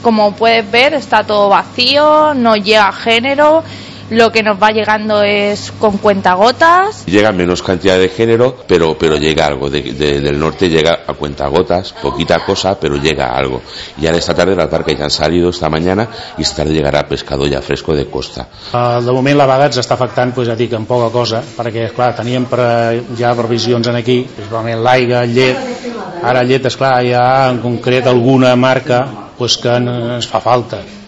Como puedes ver, está todo vacío, no llega género. Lo que nos va llegando es con cuentagotas. Llega menos cantidad de género, pero llega algo. Del norte llega a cuentagotas, poquita cosa, pero llega algo. Y ara esta tarde las barcas ja han salido esta mañana i esta tarde llegarà pescado ja fresco de costa. De moment la vaga ens està afectant, ja dic, en poca cosa, perquè esclar, teníem ja previsions aquí, principalment l'aigua, llet. Ara llet, esclar, hi ha en concret alguna marca que ens fa falta.